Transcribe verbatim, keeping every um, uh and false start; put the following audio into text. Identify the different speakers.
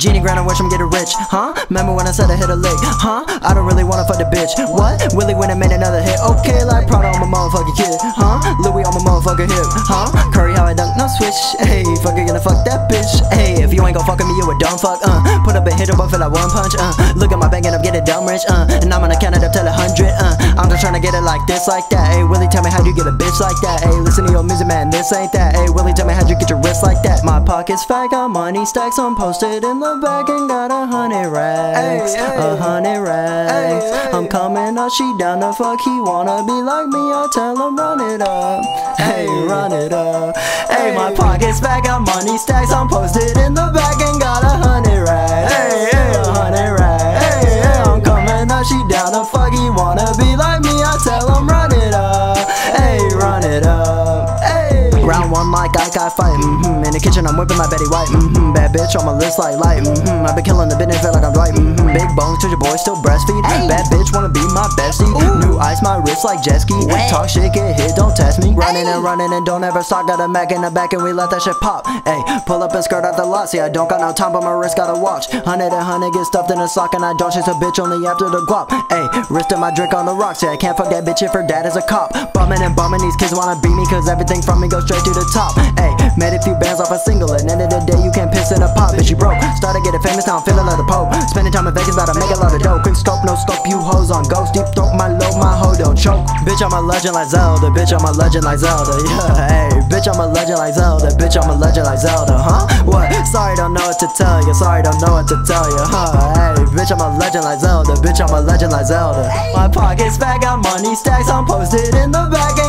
Speaker 1: Genie grind, I wish I'm getting rich, huh? Remember when I said I hit a lick, huh? I don't really wanna fuck the bitch, what? Willie when I made another hit, okay, like Prada on my motherfucking kid, huh? Louis on my motherfucking hip, huh? Curry how I dunk, no switch, hey, fuck you gonna fuck that bitch, hey, if you ain't gon' fuck with me, you a dumb fuck, uh, put up a hit up, I feel like one punch, uh, look at my bank and I'm getting dumb rich, uh, and I'm gonna count it up till a hundred, uh, I'm just tryna get it like this, like that, hey, Willie tell me how'd you get a bitch like that, hey, listen to your music, man, this ain't that, hey, Willie tell me how'd you get your wrist like that, my pocket's fat, got money stacks, I'm posted in the bag and got a hundred racks, a hundred racks, I'm coming up, she down the fuck, he wanna be like me, I tell him run it up, hey, run it up, hey, my pocket's fat, got money stacks, I'm posted in the bag and got a hundred racks, hey, hey, a hundred racks, hey, hey, I'm coming up, she down the fuck, he wanna be like me, I tell him run it up, hey, run it up, hey. Round one like I got fight, mm-hmm. In the kitchen I'm whipping like Betty White, mm-hmm. Bad bitch on my list like light, mm-hmm. I been killing the business, feel like I'm right, mm-hmm. Big bones, to your boy, still breastfeed, ay. Bad bitch wanna be my bestie, ooh. New ice, my wrist like jet ski, wet. Talk shit, get hit, don't test me, running and running and don't ever stop, got a Mac in the back and we let that shit pop, ay. Pull up and skirt out the lot, see I don't got no time but my wrist got a watch, hundred and hundred get stuffed in a sock and I don't chase a bitch only after the guap, ay. Wrist in my drink on the rocks, yeah I can't fuck that bitch if her dad is a cop, bumming and bumming, these kids wanna beat me cause everything from me goes straight to the top, ay. Made a few bands off a single, at the end of the day you can't piss in a pot, bitch you broke, started getting famous now I'm feeling like the Pope, spending time in Vegas about to make a lot of dough, quick scope, no scope, you hoes on ghost, deep throat, my low, my hoe don't choke, bitch I'm a legend like Zelda, bitch I'm a legend like Zelda, yeah, hey, bitch I'm a legend like Zelda, bitch I'm a legend like Zelda, huh, what, sorry don't know what to tell you, sorry don't know what to tell you, huh, hey, bitch I'm a legend like Zelda, bitch I'm a legend like Zelda, my pocket's fat, got money stacks, I'm posted in the back